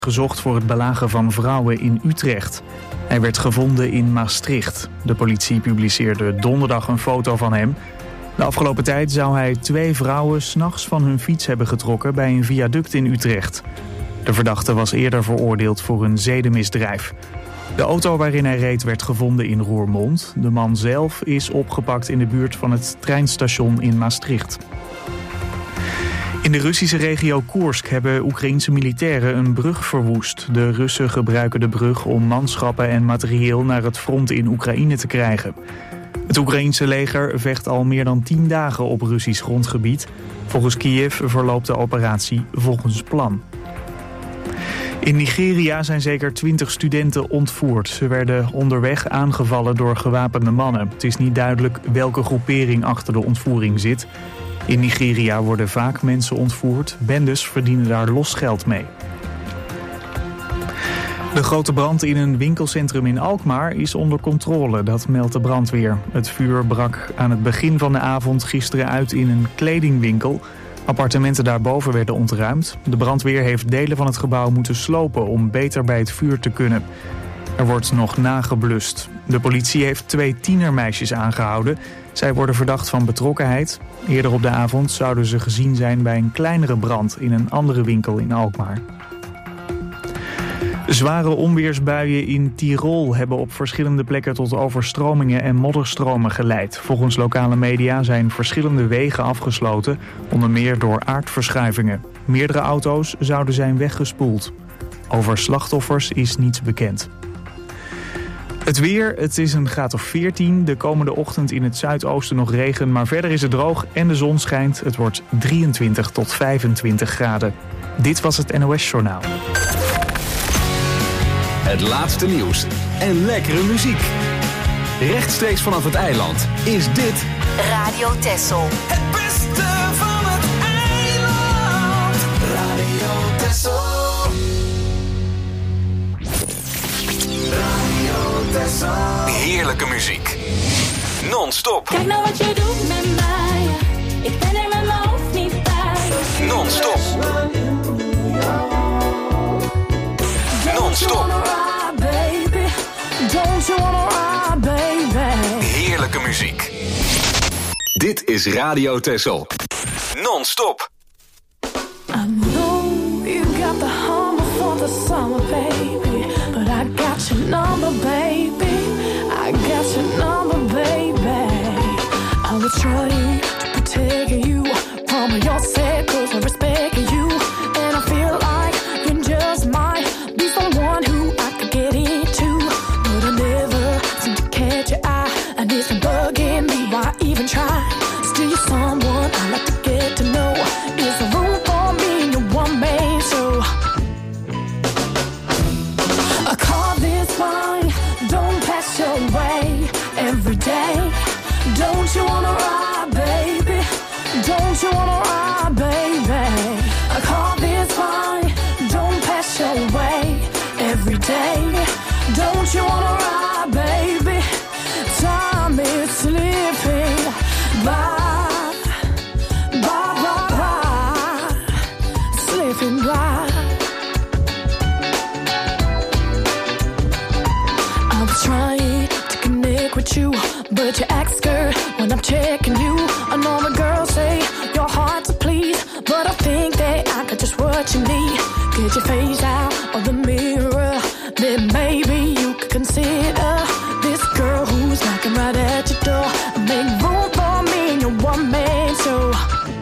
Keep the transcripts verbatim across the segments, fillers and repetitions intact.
gezocht voor het belagen van vrouwen in Utrecht. Hij werd gevonden in Maastricht. De politie publiceerde donderdag een foto van hem. De afgelopen tijd zou hij twee vrouwen 's nachts van hun fiets hebben getrokken bij een viaduct in Utrecht. De verdachte was eerder veroordeeld voor een zedenmisdrijf. De auto waarin hij reed werd gevonden in Roermond. De man zelf is opgepakt in de buurt van het treinstation in Maastricht. In de Russische regio Koersk hebben Oekraïense militairen een brug verwoest. De Russen gebruiken de brug om manschappen en materieel naar het front in Oekraïne te krijgen. Het Oekraïense leger vecht al meer dan tien dagen op Russisch grondgebied. Volgens Kiev verloopt de operatie volgens plan. In Nigeria zijn zeker twintig studenten ontvoerd. Ze werden onderweg aangevallen door gewapende mannen. Het is niet duidelijk welke groepering achter de ontvoering zit. In Nigeria worden vaak mensen ontvoerd. Bendes verdienen daar losgeld mee. De grote brand in een winkelcentrum in Alkmaar is onder controle, dat meldt de brandweer. Het vuur brak aan het begin van de avond gisteren uit in een kledingwinkel. Appartementen daarboven werden ontruimd. De brandweer heeft delen van het gebouw moeten slopen om beter bij het vuur te kunnen. Er wordt nog nageblust. De politie heeft twee tienermeisjes aangehouden. Zij worden verdacht van betrokkenheid. Eerder op de avond zouden ze gezien zijn bij een kleinere brand in een andere winkel in Alkmaar. Zware onweersbuien in Tirol hebben op verschillende plekken tot overstromingen en modderstromen geleid. Volgens lokale media zijn verschillende wegen afgesloten, onder meer door aardverschuivingen. Meerdere auto's zouden zijn weggespoeld. Over slachtoffers is niets bekend. Het weer, het is een graad of veertien. De komende ochtend in het zuidoosten nog regen, maar verder is het droog en de zon schijnt. Het wordt drieëntwintig tot vijfentwintig graden. Dit was het N O S Journaal. Het laatste nieuws en lekkere muziek. Rechtstreeks vanaf het eiland is dit Radio Texel. Het beste van het eiland. Radio Texel. Radio Texel. Heerlijke muziek. Non-stop. Kijk nou wat je doet met mij. Ik ben er met mijn hoofd niet bij. Non-stop. Non-stop. Heerlijke muziek. Dit is Radio Texel. Non-stop. I know you got the humble for the summer, baby. But I got your number, baby. I got your number, baby. I will try to protect you from yourself, cause I respect you. And I feel like you just might be someone who I could get into. But I never seem to catch your eye, and it's bugging me why even try. Still you're someone I like to get to know. Is there room for me in your one man show? I call this fine, don't pass your way every day. Don't you wanna ride, baby? Don't you wanna ride, baby? I call this fine, don't pass your way every day. Don't you wanna ride, baby? Time is slipping by, by, by, by, slipping by. I'm trying to connect with you, but you act scared when I'm checking you. I know the girls say your heart's a please, but I think that I got just what you need. Get your face out of the mirror, then maybe you could consider this girl who's knocking right at your door. Make room for me in your one man show.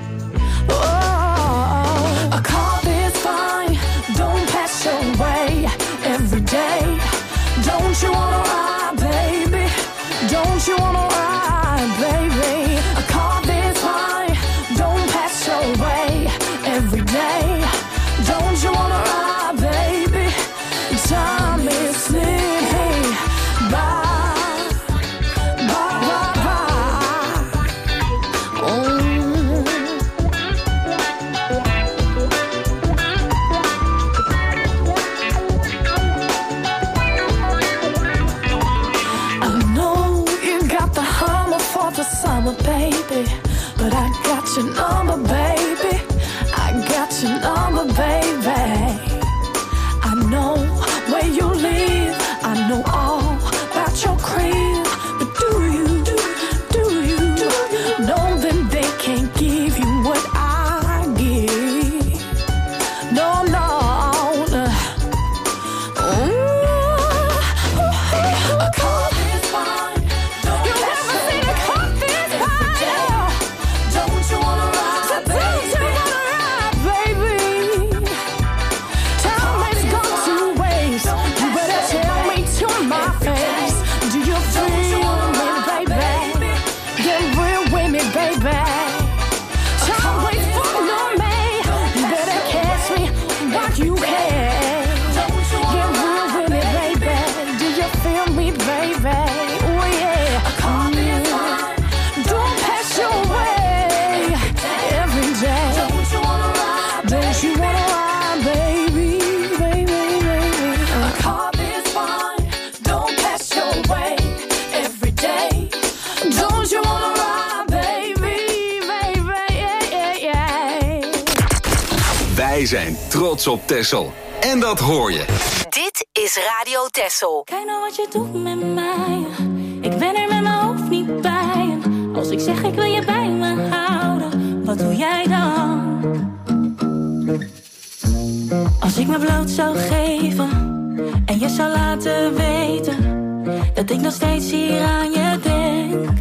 Oh, I call this fine, don't pass your way every day. Don't you wanna ride, baby? Don't you wanna ride, baby? I call this fine, don't pass your way every day. Don't you wanna ride, baby? Time is slipping by, by, by, by. Oh. I know you got the hummer for the summer, baby, but I got your number, baby. I got your number, baby. I zijn trots op Texel. En dat hoor je. Dit is Radio Texel. Kijk nou wat je doet met mij. Ik ben er met mijn hoofd niet bij. En als ik zeg ik wil je bij me houden, wat doe jij dan? Als ik me bloot zou geven en je zou laten weten dat ik nog steeds hier aan je denk.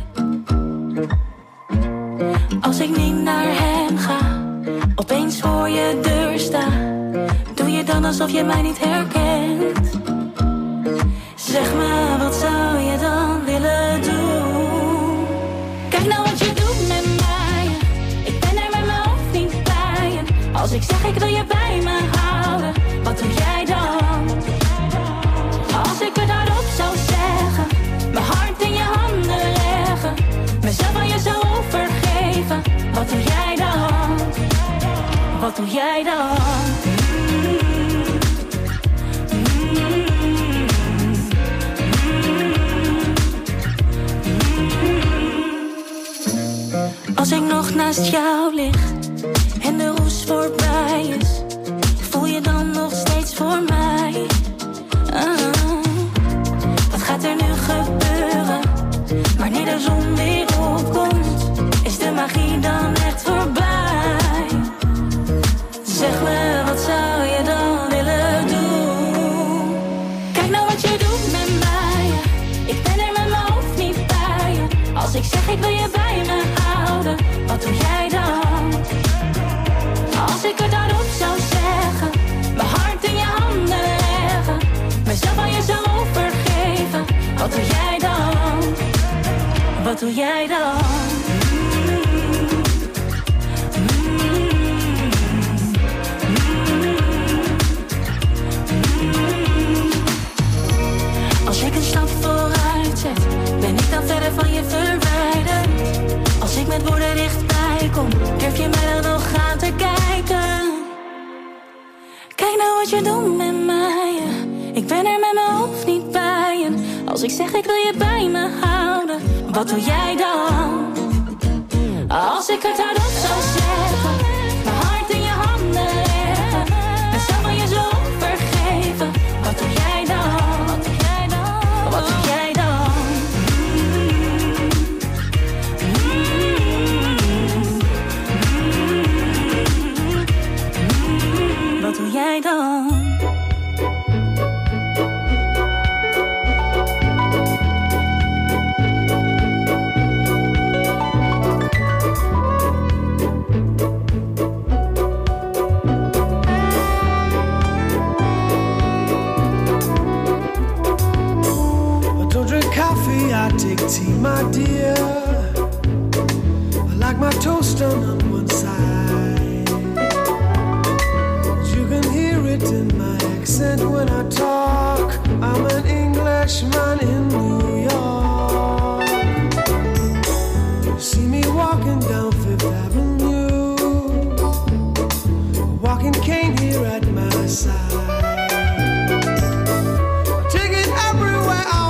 Als ik niet naar hem ga, opeens voor je deur sta, doe je dan alsof je mij niet herkent? Zeg me, wat zou je dan willen doen? Kijk nou wat je doet met mij. Ik ben er met mijn hoofd niet bij. En als ik zeg ik wil je bij me houden, wat doe jij dan? Als ik het hardop zou zeggen, mijn hart in je handen leggen, mezelf aan je zou overgeven, wat doe jij dan? Wat doe jij dan? Als ik nog naast jou lig en de roes voorbij is, voel je dan nog steeds voor mij? Ah, wat gaat er nu gebeuren? Wanneer de zon weer opkomt, is de magie dan echt voorbij? Zeg me, wat zou je dan willen doen? Kijk nou wat je doet met mij. Ik ben er met mijn hoofd niet bij. Als ik zeg ik wil je bij me houden, wat doe jij dan? Als ik het hardop zou zeggen, mijn hart in je handen leggen, mezelf aan je zou overgeven, wat doe jij dan? Wat doe jij dan? Als ik een stap vooruit zet, ben ik dan verder van je verwijderd? Als ik met woorden dichtbij kom, durf je mij dan nog aan te kijken? Kijk nou wat je doet met mij. Ik ben er met mijn hoofd niet bij. En als ik zeg ik wil je bij me houden, wat doe jij dan? Als ik het hardop zou zeggen, mijn hart in je handen leggen, mezelf aan je zo vergeven, wat doe jij dan? Wat doe jij dan? Wat doe jij dan? Wat doe jij dan? I take tea, my dear. I like my toast done on one side. You can hear it in my accent when I talk. I'm an Englishman in New York. You see me walking down Fifth Avenue, a walking cane here at my side. Take it everywhere I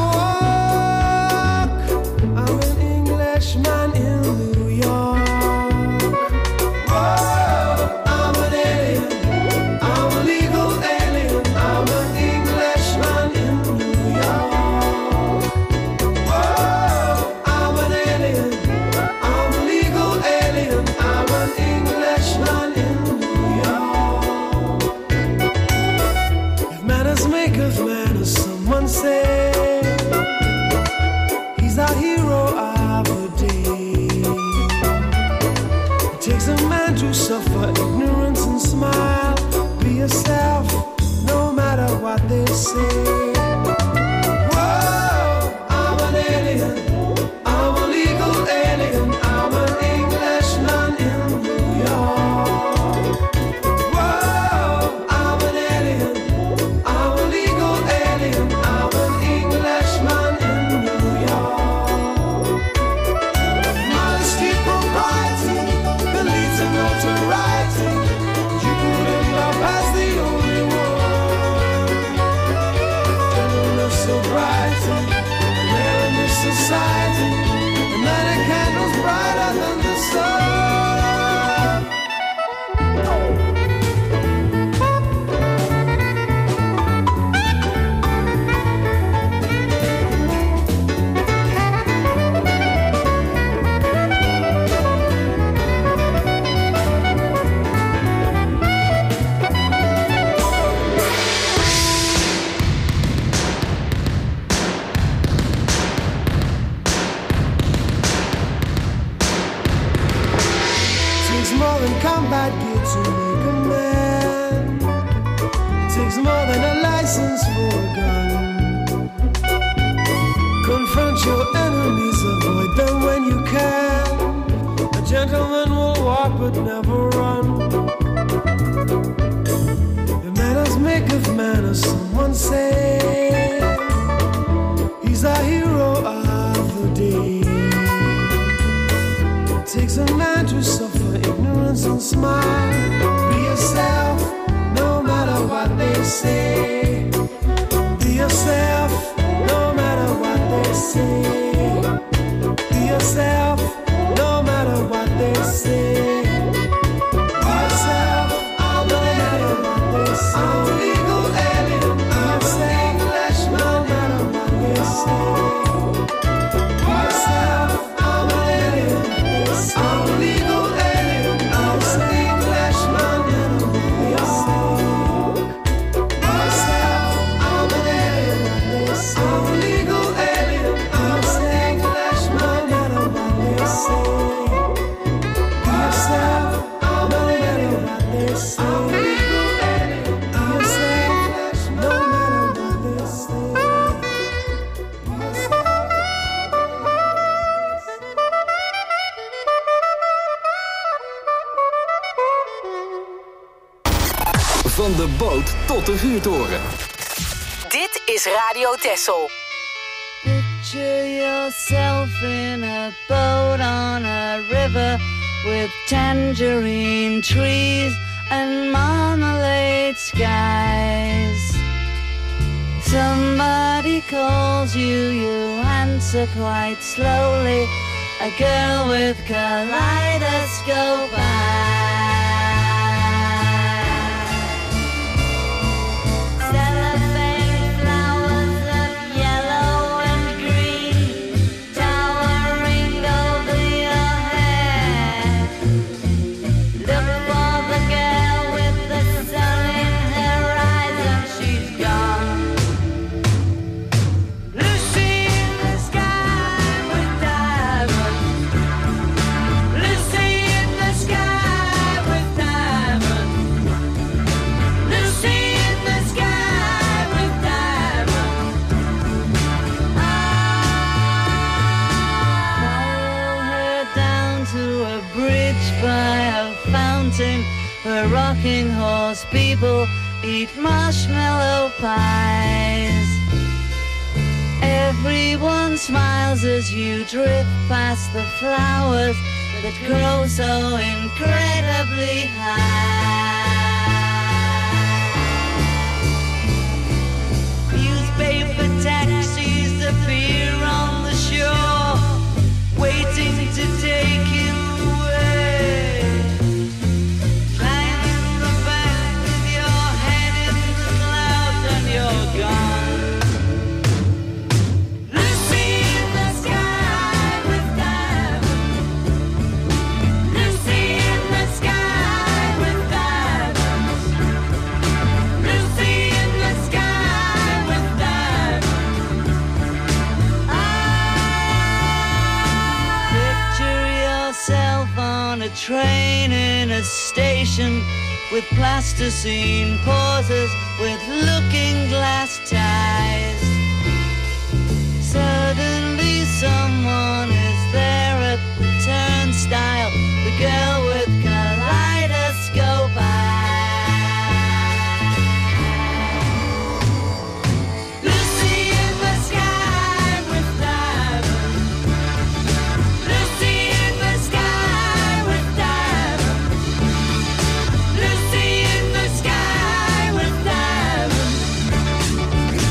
man in New York. Whoa, I'm an alien, I'm a legal alien, I'm an Englishman in New York. Whoa, I'm an alien, I'm a legal alien, I'm an Englishman in New York. If manners make of manners, someone say, he's our hero, our takes a man to suffer ignorance and smile. Be yourself, no matter what they say. Whoa, I'm an alien, I'm a legal alien, I'm an Englishman in New York. Whoa, I'm an alien, I'm a legal alien, I'm an Englishman in New York. Modesty, propriety, notoriety, you couldn't love as the only one. license for a gun. Confront your enemies, avoid them when you can. A gentleman will walk but never run. The manners maketh manners, someone say. He's a hero of the day. It takes a man to suffer ignorance and smile. Be yourself, no matter what they say. Be yourself, no matter what they say. Be yourself, no matter what they say. Be yourself, no matter what they say. I'm a legal alien, I'm a Englishman, no matter what they say. Be yourself, I'm an alien, I'm a legal alien, I'm a Englishman, no matter what they say. Be yourself, I'm an alien, I'm a legal alien, I'm a Englishman, no matter what they say. Be yourself, I'm an alien, I'm a legal alien, I'm a no matter what they say. Van de boot tot de vuurtoren. Dit is Radio Texel. Picture yourself in a boat on a river with tangerine trees and marmalade skies. Somebody calls you, you answer quite slowly. A girl with kaleidoscope eyes. Cellophane flowers of yellow and green towering over your head. Look for the girl with the sun in her eyes and she's gone. Lucy in the sky with diamonds. Lucy in the sky with diamonds. Lucy in the sky with diamonds. Follow her down to a bridge by a fountain where rocking horse people eat marshmallow pies. Everyone smiles as you drift past the flowers that grow so incredibly high. Newspaper taxis appear on the shore, waiting to take you away. Climb in the back with your head in the clouds and you're gone. Lucy in the sky with diamonds. Lucy in the sky with diamonds. Lucy in the sky with diamonds. Ah, picture yourself on a train in a station with plasticine pauses with looking glass ties. Suddenly someone is there at the turnstile, the girl with kaleidoscope eyes. Lucy in the sky with diamonds. Lucy in the sky with diamonds. Lucy in the sky with diamonds.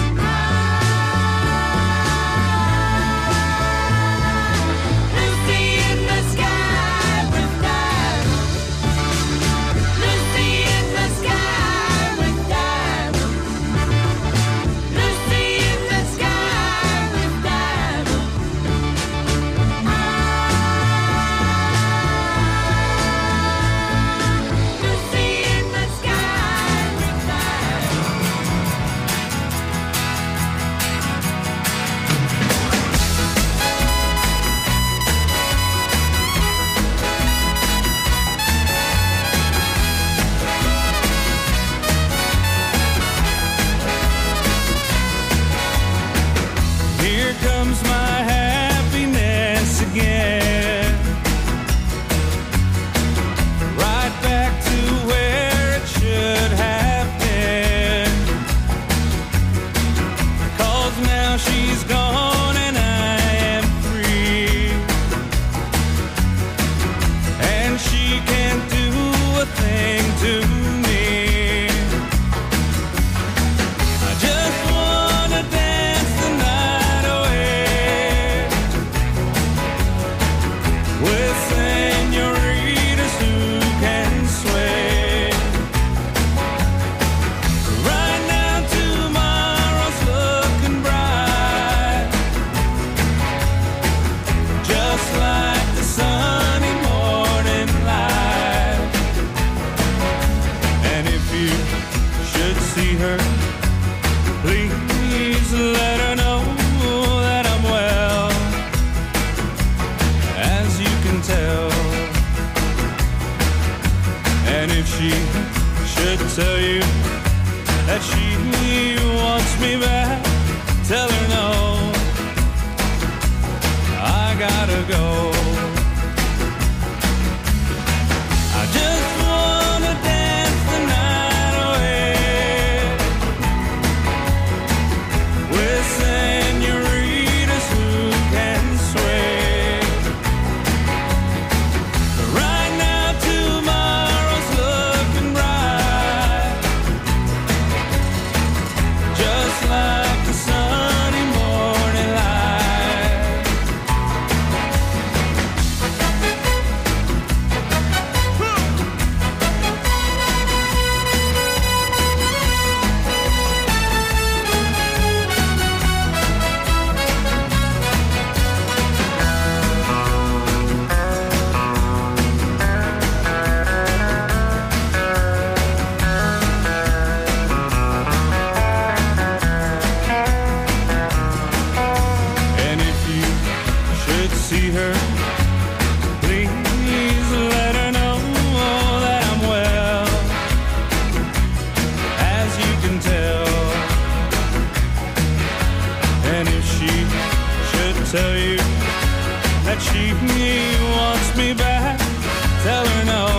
me back, tell her no,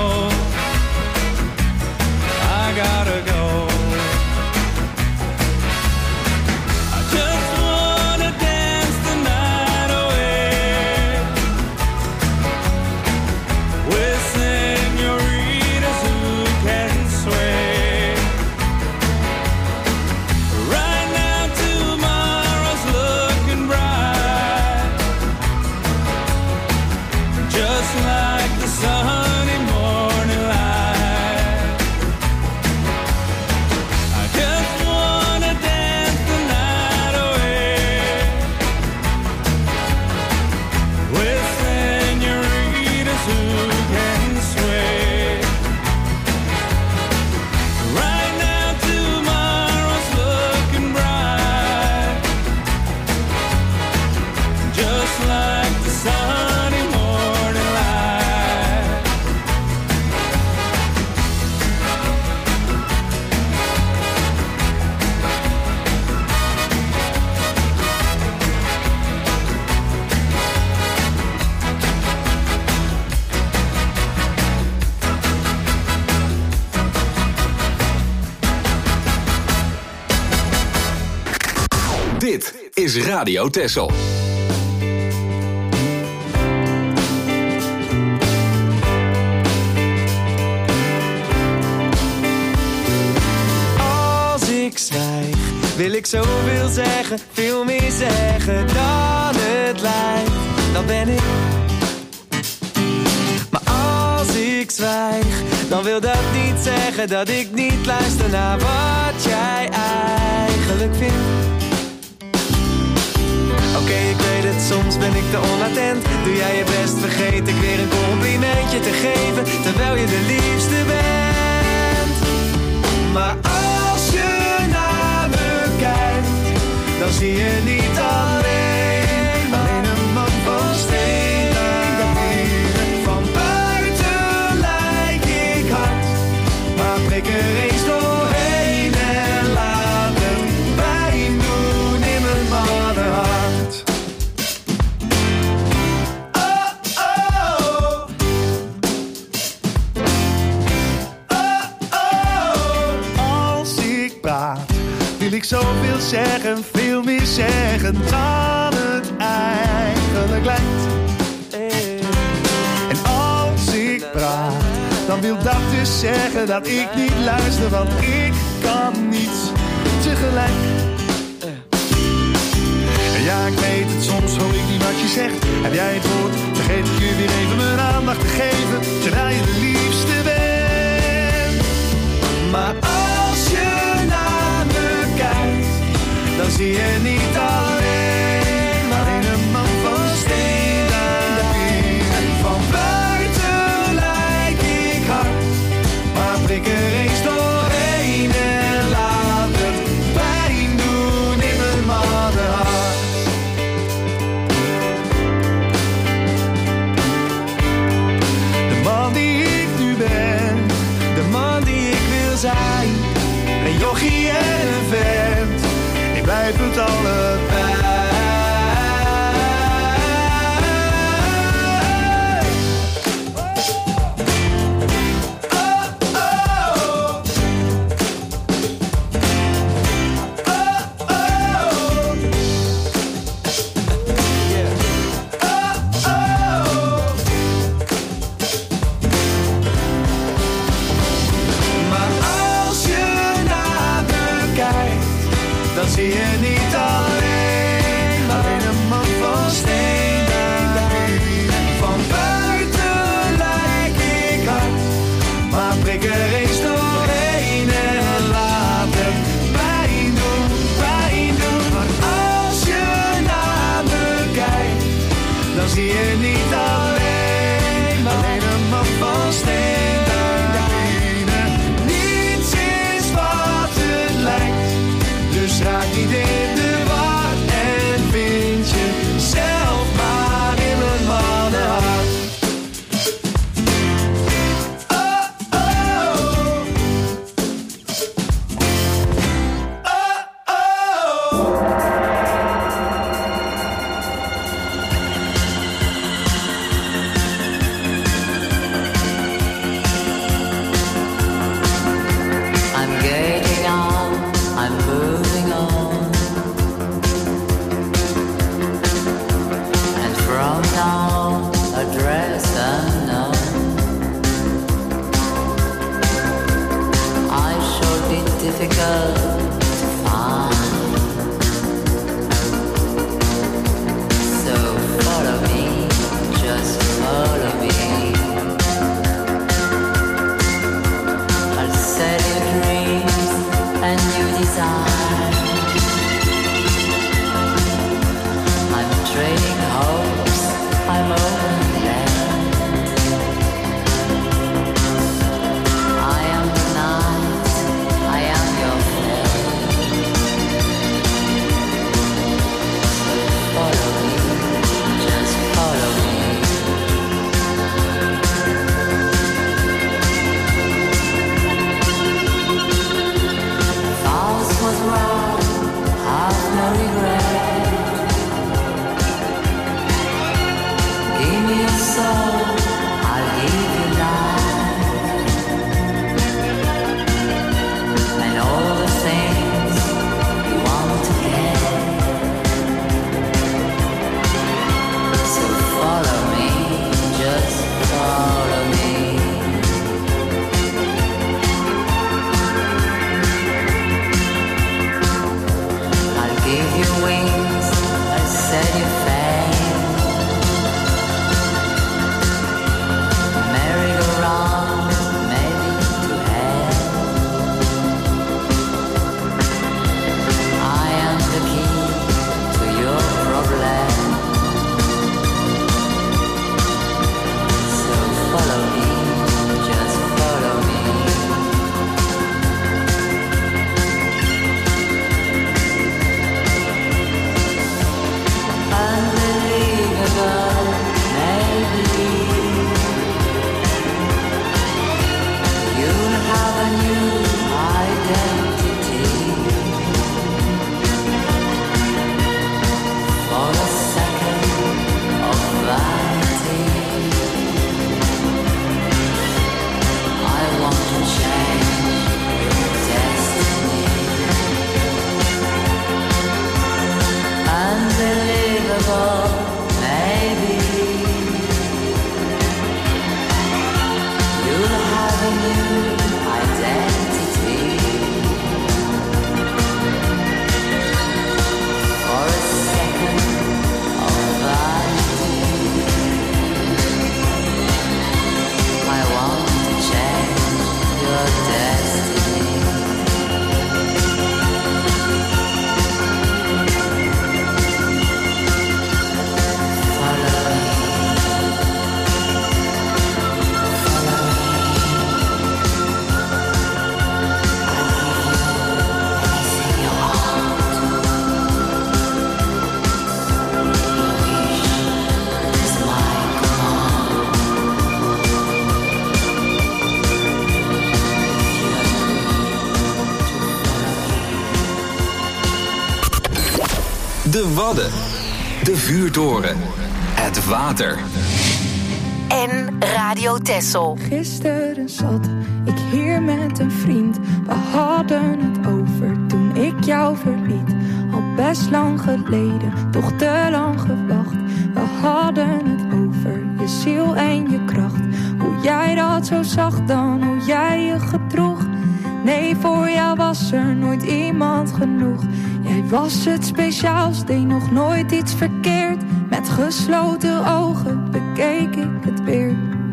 I gotta go. I just wanna dance the night away with senoritas who can sway. Right now tomorrow's looking bright, just like the sunny morning light. I just wanna dance the night away with senoritas who can sway. Right now tomorrow's looking bright, just like the sunny morning light. Dit is Radio Texel. Als ik zwijg, wil ik zoveel zeggen, veel meer zeggen dan het lijkt. Dan ben ik. Maar als ik zwijg, dan wil dat niet zeggen dat ik niet luister naar wat jij eigenlijk vindt. Oké, okay, ik weet het, soms ben ik te onattent. Doe jij je best, vergeet ik weer een complimentje te geven, terwijl je de liefste bent. Maar als je naar me kijkt, dan zie je niet alleen, alleen een man van steen. Van buiten lijk ik hard, maar prik er eens doorheen en laat het pijn doen in mijn mannenhart. Oh, oh. Oh, oh. Als ik praat, wil ik zoveel zeggen, veel meer zeggen dan het eigenlijk lijkt. En als ik praat, dan wil dat dus zeggen dat ik niet luister, want ik kan niet tegelijk. En ja, ik weet het, soms hoor ik niet wat je zegt. Heb jij het woord, vergeet ik je weer even mijn aandacht te geven, terwijl je de liefste bent. Maar als je naar me kijkt, dan zie je niet alleen, alleen een man van steen. Van buiten lijk ik hard, maar prik er eens doorheen en laat het pijn doen in mijn mannenhart. De man die ik nu ben, de man die ik wil zijn, een jochie en een vent, ik blijf het allebei. Dan zie je niet alleen, alleen een man van steen. Van buiten lijk ik hard, maar prik er eens doorheen en laat het pijn doen, pijn doen. Maar als je naar me kijkt, dan zie je niet alleen, alleen een man van steen. Niets is wat het lijkt, dus raak niet in de war. de Wadden, de vuurtoren, het water. En Radio Texel. Gisteren zat ik hier met een vriend. We hadden het over toen ik jou verliet. Al best lang geleden, toch te lang gewacht. We hadden het over je ziel en je kracht. Hoe jij dat zo zag dan, hoe jij je gedroeg. Nee, voor jou was er nooit iemand genoeg. Jij was het speciaals, deed nog nooit iets verkeerd. Met gesloten ogen bekeek ik het weer.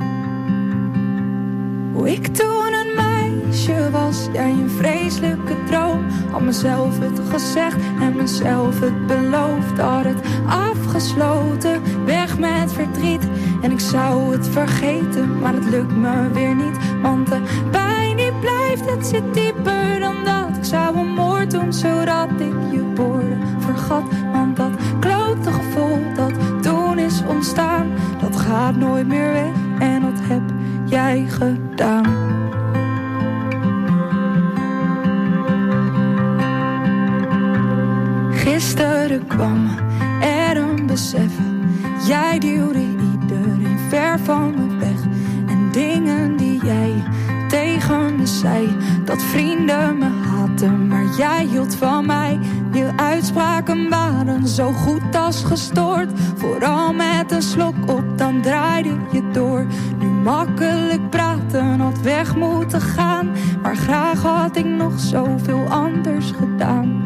Hoe ik toen een meisje was, jij een vreselijke droom. Had mezelf het gezegd en mezelf het beloofd. Had het afgesloten, weg met verdriet. En ik zou het vergeten, maar het lukt me weer niet. Want de pijn die blijft, het zit dieper dan dat. Ik zou een moord doen, zodat ik je woorden vergat. Want dat klote gevoel dat toen is ontstaan, dat gaat nooit meer weg. En dat heb jij gedaan. Gisteren kwam er een besef. Jij duwde iedereen ver van me weg. En dingen die jij tegen me zei, dat vrienden me haatten, maar jij hield van mij. Je uitspraken waren zo goed als gestoord. Vooral met een slok op, dan draaide je door. Nu makkelijk praten, had weg moeten gaan. Maar graag had ik nog zoveel anders gedaan.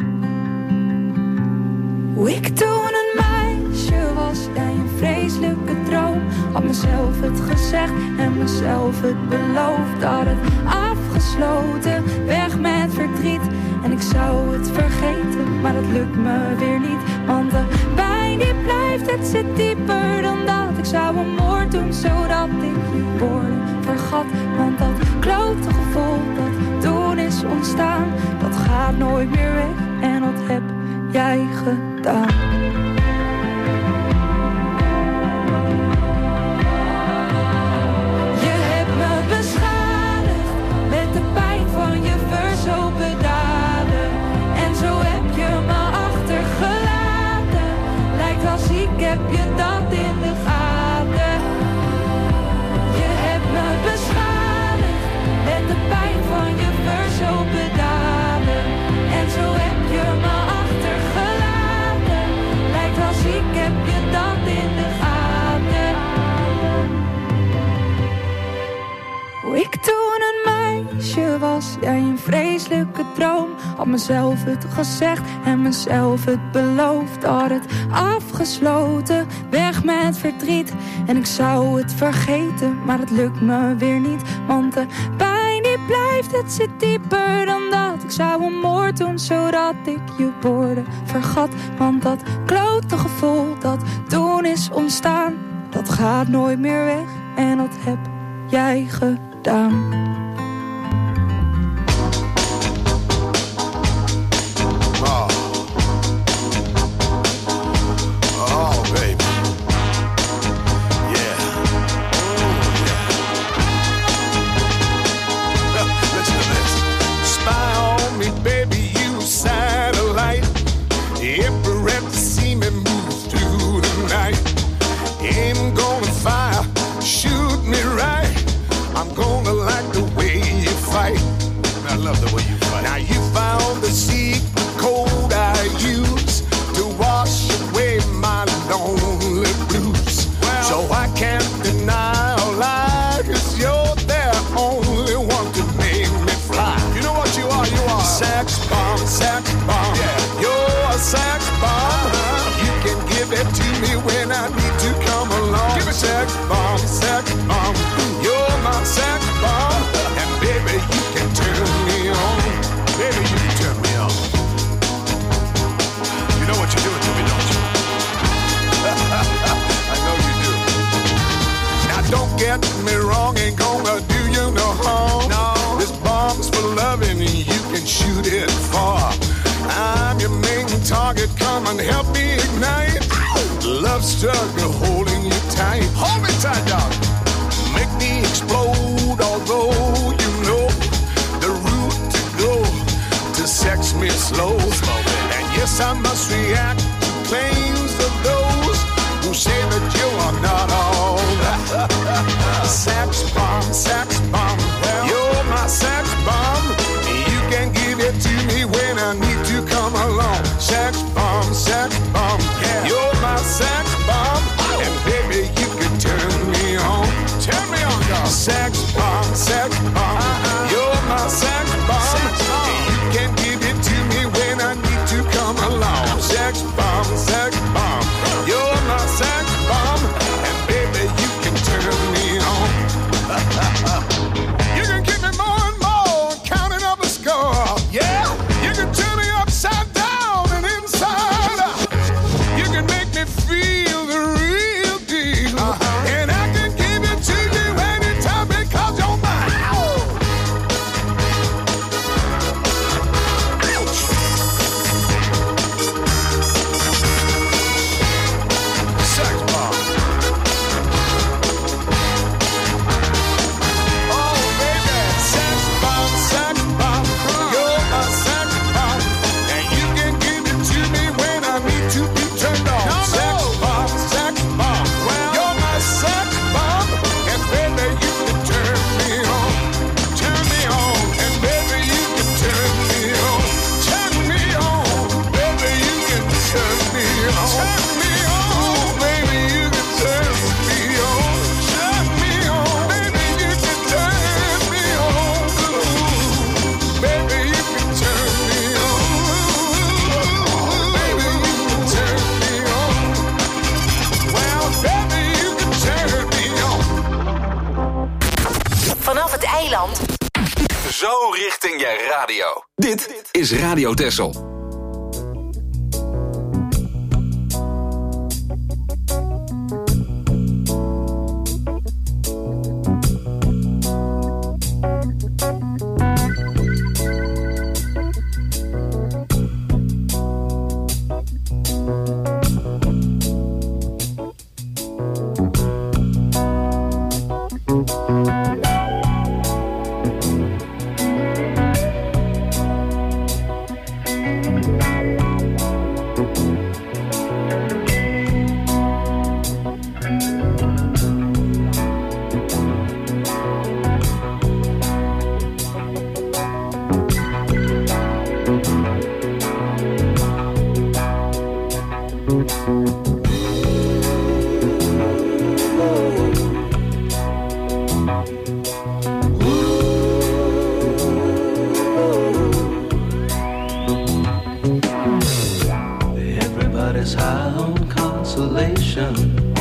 Hoe ik toen een meisje was, jij een vreselijke droom. Had mezelf het gezegd en mezelf het beloofd. Had het afgesloten, weg met verdriet. En ik zou het vergeten, maar het lukt me weer niet. Want de pijn die blijft, het zit dieper dan dat. Ik zou een moord doen, zodat ik je woorden vergat. Want dat klote gevoel dat toen is ontstaan, dat gaat nooit meer weg. En dat heb jij gedaan. Je hebt me beschadigd met de pijn van je verzopen daden. En zo heb je me achtergelaten. Lijkt als ik heb je dat in de gaten. Je hebt me beschadigd met de pijn van je verzopen daden. En zo heb je me achtergelaten. Lijkt als ik heb je dat in de gaten. Hoe ik toen een meisje was, jij een vreselijke droom. Had mezelf het gezegd en mezelf het beloofd. Had het afgesloten, weg met verdriet. En ik zou het vergeten, maar het lukt me weer niet. Want de pijn die blijft, het zit dieper dan dat. Ik zou een moord doen, zodat ik je woorden vergat. Want dat klote gevoel dat toen is ontstaan, dat gaat nooit meer weg. En dat heb jij gedaan. Oh. Oh, baby. Yeah. Oh, yeah. Listen to this. Spy on me, baby, you satellite. Infrared to see me move through the night. Aim gonna fire, shoot me right. I'm gonna like the way you fight. I love the way you fight. Now you found the secret code I use to wash away my lonely blues. Well, so I can't deny or lie, 'cause you're the only one to make me fly. You know what you are? You are sex bomb, sex bomb. Yeah, you're a sex bomb. Uh-huh. You can give it to me when I need to come along. Give it sex bomb, sex bomb. You're my sex bomb. And baby, you can turn me on. Baby, you can turn me on. You know what you're doing to me, don't you? I know you do. Now don't get me wrong, ain't gonna do you no harm. No. This bomb's for loving and you can shoot it far. I'm your main target, come and help me ignite. Love struggle holding you tight. Hold me tight, dog. Make me explode, although you know the route to go to sex me slow. And yes, I must react to claims of those who say that you are not all that. Sex bomb, sex bomb, you're my sex bomb. You can give it to me when I need to come along. Sex bomb, sex bomb, yeah. You're my sex bomb, and baby you can turn me on. Turn me on, girl. Sex bomb, sex bomb, uh-uh. You're my sex bomb. Sex bomb. You can give it to me when I need to come along. Sex bomb, sex bomb, you're my sex bomb, and baby you can turn me on. You can give me more and more, counting up the score. Yeah, you can turn me upside down and inside out. You can make me feel the real deal, uh-huh. And I can give it to you anytime because you're mine. Ouch. Sex bomb. Oh baby, sex bomb, sex bomb. You're my sex bomb, and you can give it to me when I need to be turned on. No, sex no. bomb, sex bomb. Well, you're my sex bomb, and baby you can turn me on, turn me on, and baby you can turn me on, turn me on, baby you can turn me on, turn me on, baby you can turn me on, turn me on, baby you can turn me on, baby you can turn me on, baby you can turn me on, well baby you can turn me on. Vanaf het eiland. Zo richting je radio. Dit is Radio Texel. Everybody's high on consolation.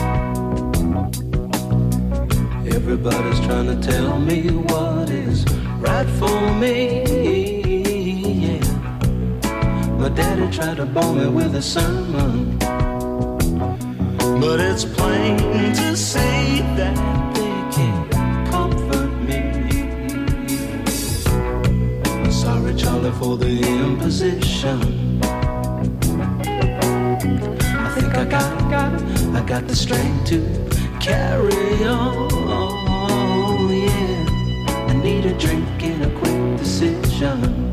Everybody's trying to tell me what is right for me. Yeah. My daddy tried to bore me with a sermon, but it's plain to see that they can't comfort me. I'm sorry, Charlie, for the imposition. I think I got, got, I got the strength to carry on. Yeah, I need a drink and a quick decision.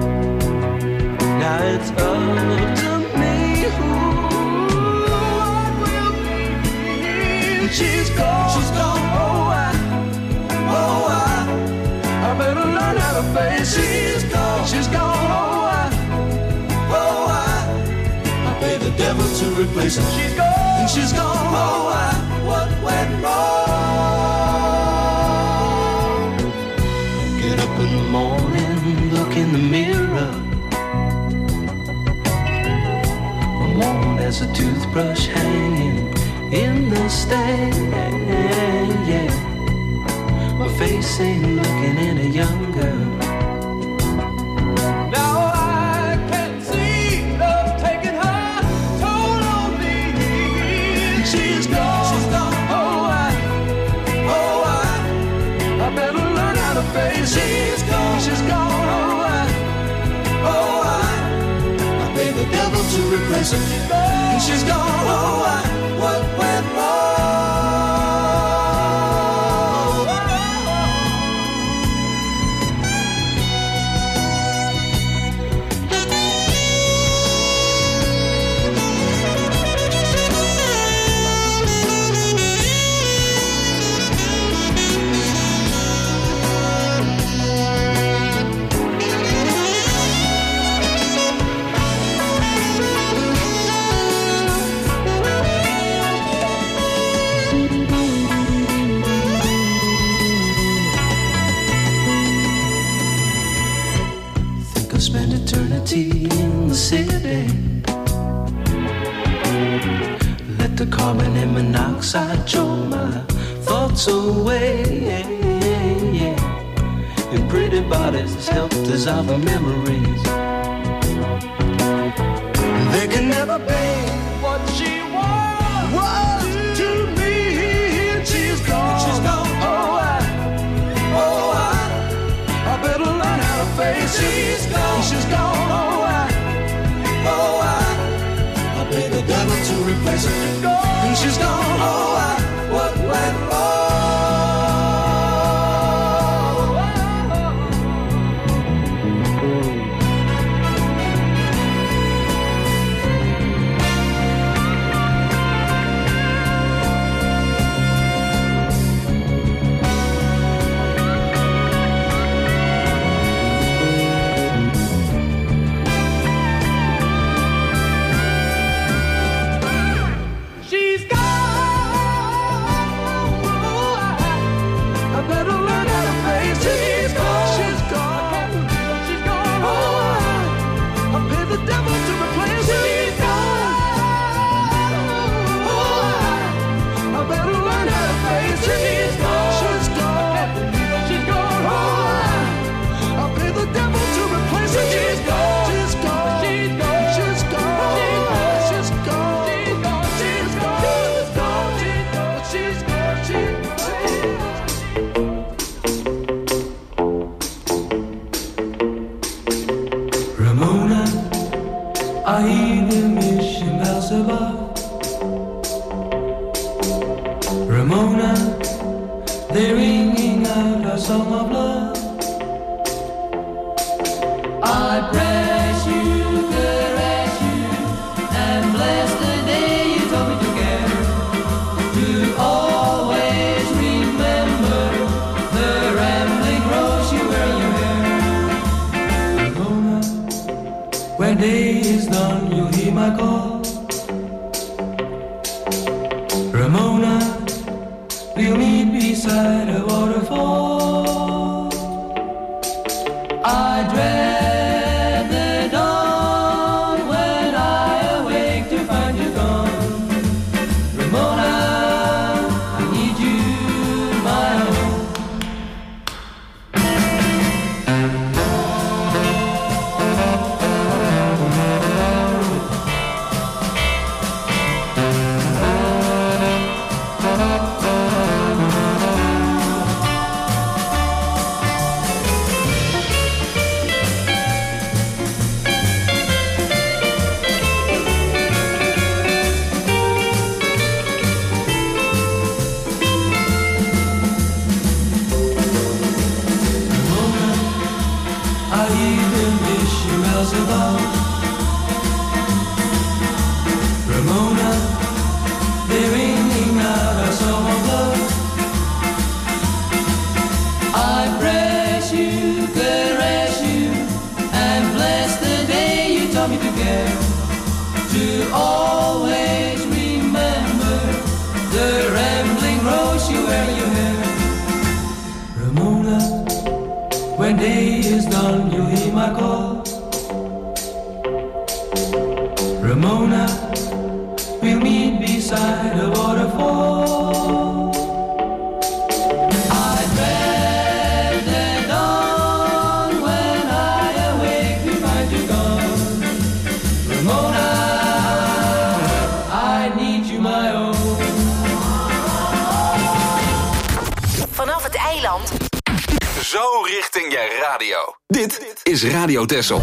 Now it's up to me who I will be. She's gone, she's gone. Oh, I, oh, I, I better learn how to face. She's gone, she's gone. Oh, I, oh, I, I pay the devil to replace her. She's gone, and she's gone. Oh, I, what went wrong? Get up in the morning, look in the mirror. Worn as a toothbrush hanging in the stand, yeah. My face ain't looking any younger. Now I can see love taking her toll on me. She's gone, she's gone. Oh, I, oh, I, I better learn how to face. She's gone, she's gone. Oh, I, oh, I, I pay the devil to replace her. And she's gone. Oh, I, what went wrong? carbon and monoxide drove my thoughts away. And pretty bodies helped dissolve the memories. They can never be what she was, was to me. She's gone, she's gone. Oh, I, oh, I, I better learn how to face it. She's gone, she's gone. Oh, I, oh, I, I pay the devil to replace her. She's gone, and she's gone. Oh, I, what went wrong? Zo richting je radio. Dit is Radio Texel.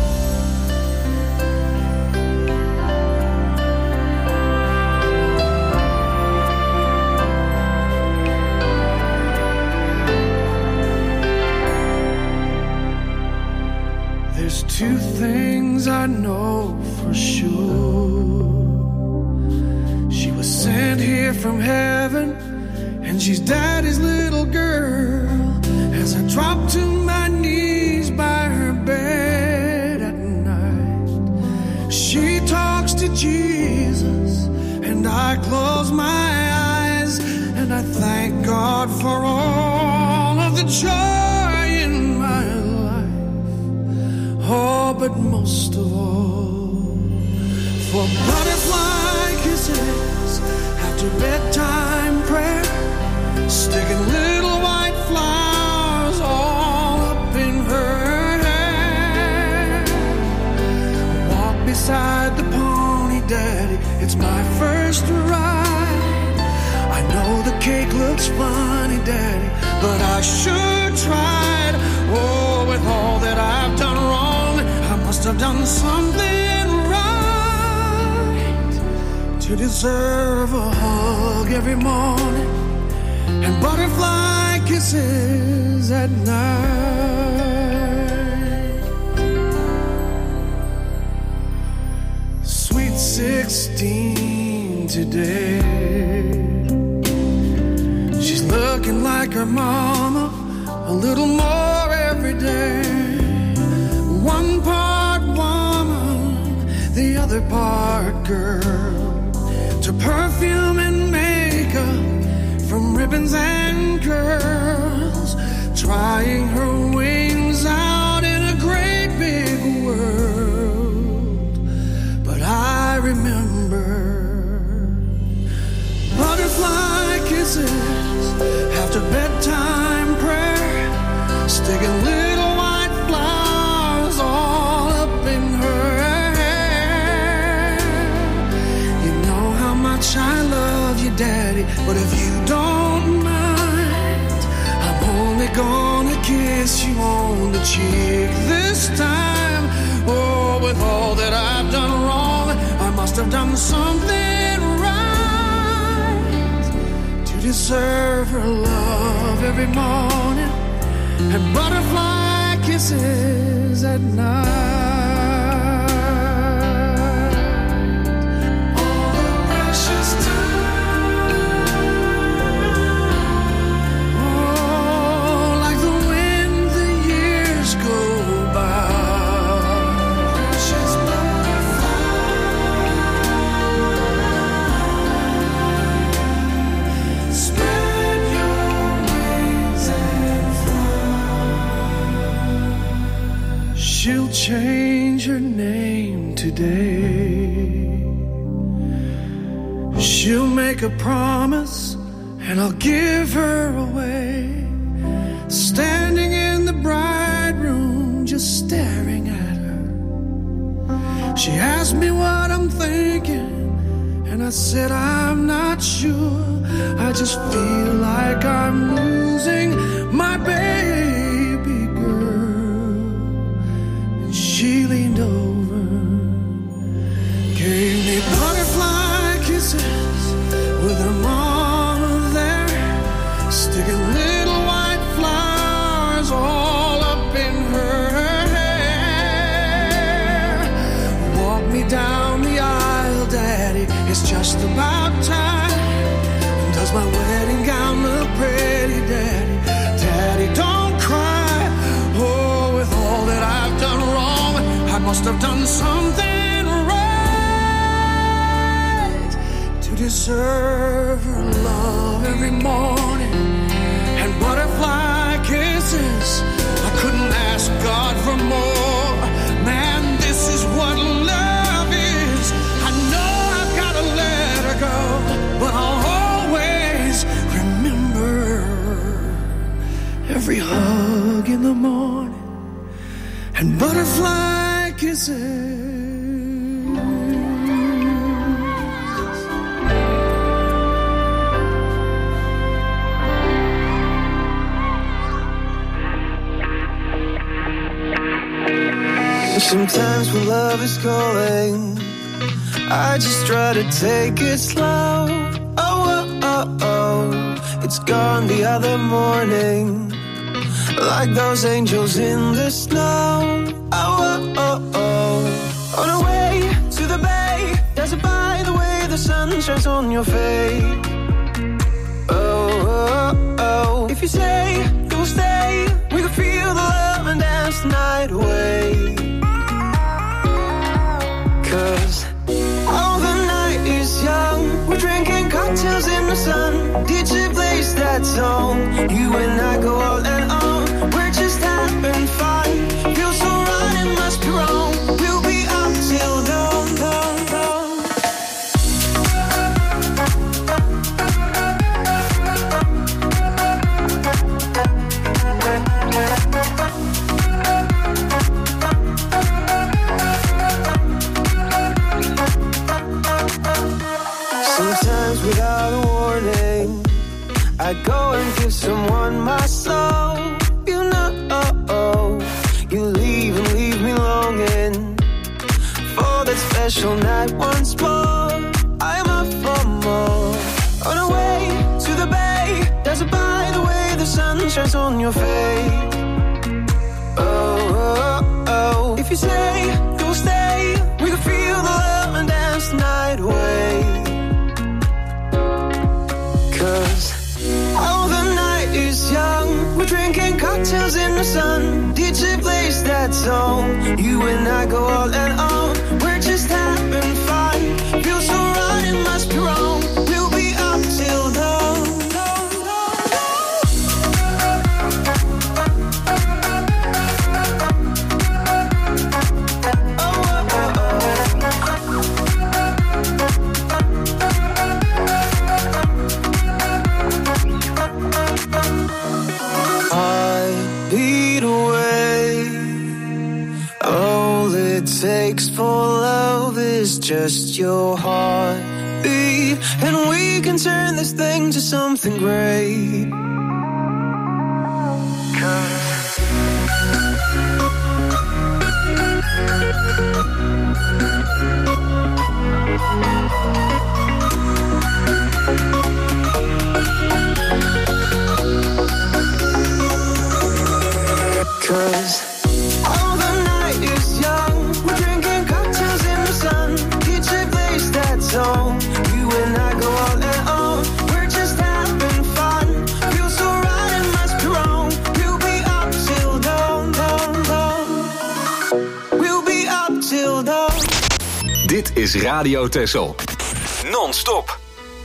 There's two things I know for sure. She was sent here from heaven, and she's daddy's little girl. As I drop to my knees by her bed at night, she talks to Jesus, and I close my eyes, and I thank God for all of the joy in my life. Oh, but most of all, for butterfly kisses after bedtime prayer, sticking little white flowers all up in her hair. Walk beside the pony, Daddy, it's my first ride. I know the cake looks funny, Daddy, but I sure tried. Oh, with all that I've done wrong, I must have done something right to deserve a hug every morning and butterfly kisses at night. Sweet sixteen today, she's looking like her mama a little more every day. One part woman, the other part girl. To perfume and makeup, from ribbons and curls, trying her wings out in a great big world. But I remember butterfly kisses after bedtime prayer, sticking little white flowers all up in her hair. You know how much I love you, Daddy, but if you don't mind, I'm only gonna kiss you on the cheek this time. Oh, with all that I've done wrong, I must have done something right to deserve her love every morning and butterfly kisses at night. All the precious time, oh, like the wind the years go by. Precious butterfly, spread your wings and fly. She'll change her name today. She'll make a promise and I'll give her away. Standing in the bride room, just staring at her. She asked me what I'm thinking, and I said I'm not sure. I just feel like I'm losing my baby girl. And she leaned over, gave me butterfly kisses with her mama there, sticking little white flowers all up in her hair. Walk me down the aisle, Daddy, it's just about time. Does my wedding gown look pretty, Daddy? Daddy, don't cry. Oh, with all that I've done wrong, I must have done something right to deserve her love every morning and butterfly kisses. I couldn't ask God for more. Man, this is what love is. I know I've got to let her go, but I'll always remember every hug in the morning and butterfly kisses. Sometimes when love is calling, I just try to take it slow. Oh, oh, oh, oh, it's gone the other morning, like those angels in the snow. Oh, oh, oh, oh, on our way to the bay, dazzled by the way the sun shines on your face. Oh, oh, oh, if you say you will stay, we can feel the love and dance the night away. Cause all the night is young, we're drinking cocktails in the sun. D J plays that song, you and I go all and on. We're just having fun, feels so right, it must be wrong. We'll be up till dawn, dawn, dawn. without a warning. I go and give someone my soul. You know, you leave and leave me longing for that special night once more. I'm up for more. On our way to the bay, there's a by the way the sun shines on your face. Oh, oh, oh. If you say you'll stay, we can feel the love and dance the night away. Cause oh, the night is young. We're drinking cocktails in the sun. D J plays that song. You and I go all and on. We're just having fun. Feels so right, it must be wrong. We'll be up till dawn. Takes for love is just your heartbeat, and we can turn this thing to something great. Cause oh, the night is young. We're drinking cocktails in the sun. D J plays that song. You and I go all and on. We're just having fun. Feels so right, it must be wrong. We'll be up till dawn, dawn, dawn. We'll be up till dawn. Dit is Radio Texel. Non-stop.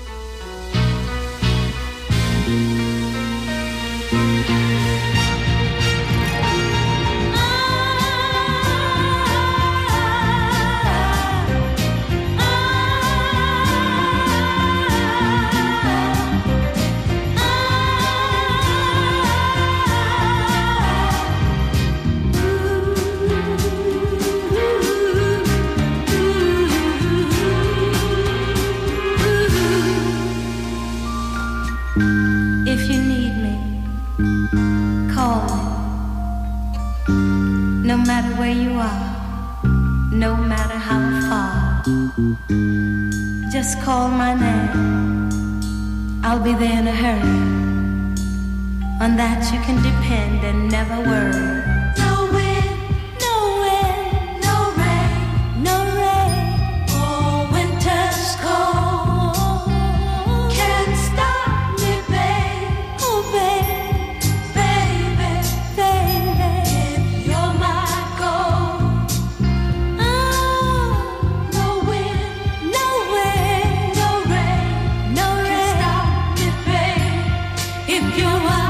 No matter where you are, no matter how far, just call my name. I'll be there in a hurry. On that you can depend and never worry. No wind, no wind, no rain, no rain. Oh, winter's cold can't stop me, babe. Oh, babe, baby, baby. If you're my gold. Oh, no wind, no wind, no rain, no rain. Can't stop me, babe. If you're my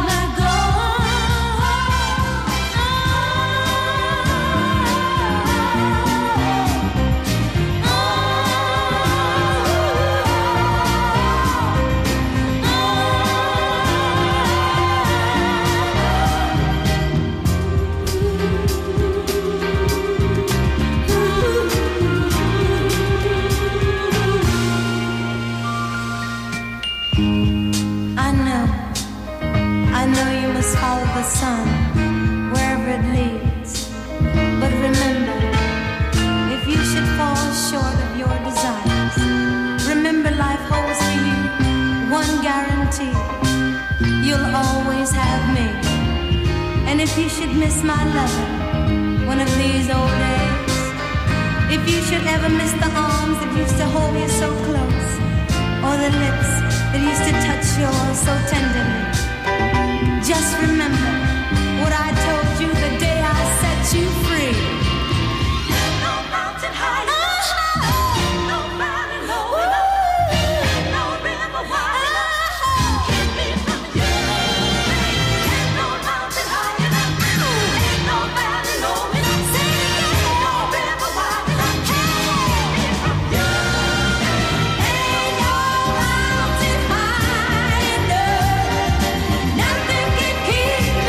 follow the sun wherever it leads. But remember, if you should fall short of your desires, remember life holds for you one guarantee: you'll always have me. And if you should miss my loving one of these old days, if you should ever miss the arms that used to hold you so close, or the lips that used to touch yours so tenderly, just remember what I told you the day I set you free. There's no mountain high enough, no valley low enough, no river wide enough to keep me from you. There's no mountain high enough, ain't no valley low enough, ain't no river wide enough to keep me from you. Ain't no mountain high enough, nothing can keep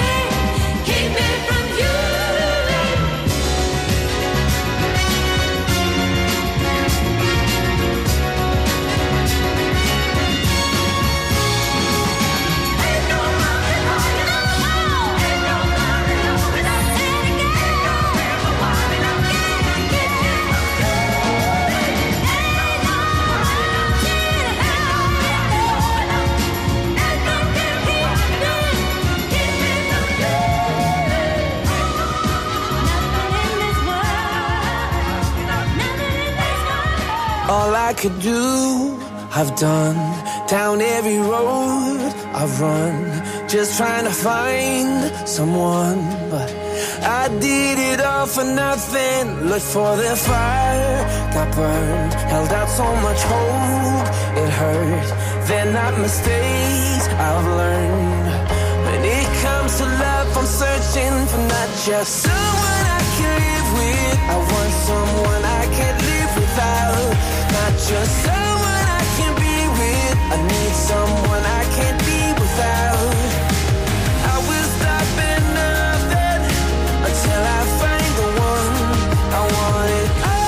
All I could do, I've done. Down every road I've run, just trying to find someone. But I did it all for nothing. Looked for the fire, got burned. Held out so much hope, it hurt. They're not mistakes I've learned. When it comes to love, I'm searching for not just someone I can live with. I want someone I can't live without. Not just someone I can be with. I need someone I can't be without. I will stop at nothing until I find the one. I want it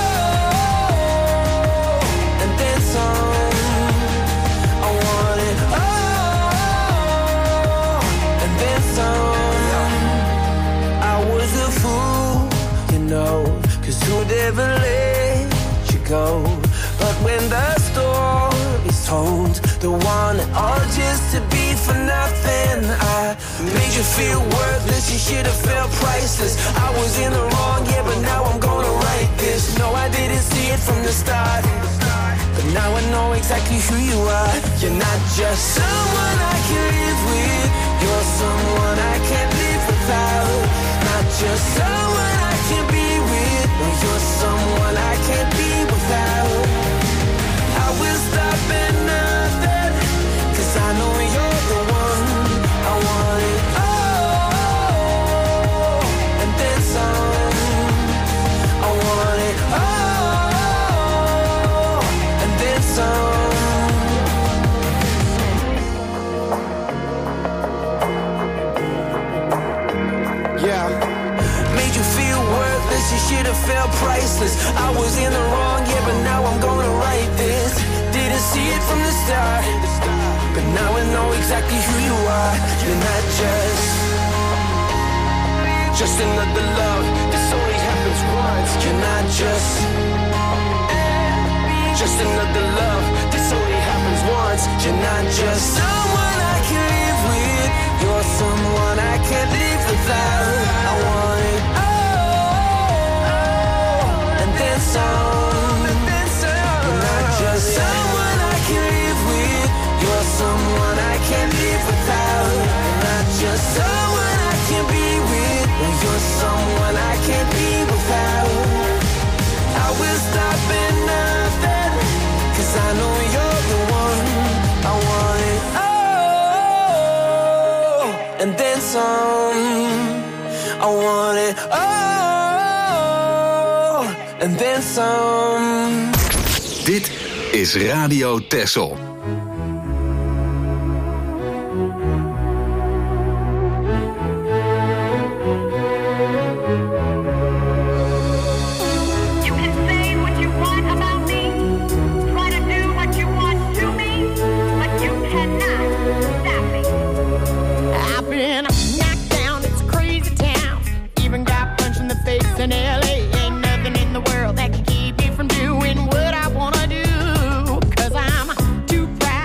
all, and then some. I want it all, and then some. I was a fool, you know, 'cause who'd ever let you go? But when the story's told, the one all just to be for nothing. I made you feel worthless, you should have felt priceless. I was in the wrong, yeah, but now I'm gonna write this. No, I didn't see it from the start, but now I know exactly who you are. You're not just someone I can live with. You're someone I can't live without. Not just someone I can be with. Well, you're someone I can't be without. I will stop at nothing, 'cause I know you're the one. I want it all, and then some. I want it all, and then some. Yeah. Made you feel worthless, you should have felt priceless. I was in the wrong, yeah, but now I'm gonna write this. Didn't see it from the start, but now I know exactly who you are. You're not just Just another love, this only happens once. You're not just Just another love, this only happens once. You're not just someone I can live with. You're someone I can't live without. I want it all, and then some. You're not just someone I can live with. You're someone I can't live without. You're not just someone I can be with. You're someone I can't be without. I will stop at nothing, 'cause I know you're the one. I want it all, and then some. I want it all, and then some. Dit is Radio Texel. In L A ain't nothing in the world that can keep me from doing what I wanna do. 'Cause I'm too proud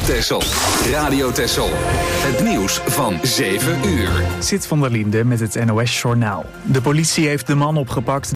Texel. Radio Texel. Het nieuws van zeven uur. Sid van der Linde met het N O S Journaal. De politie heeft de man opgepakt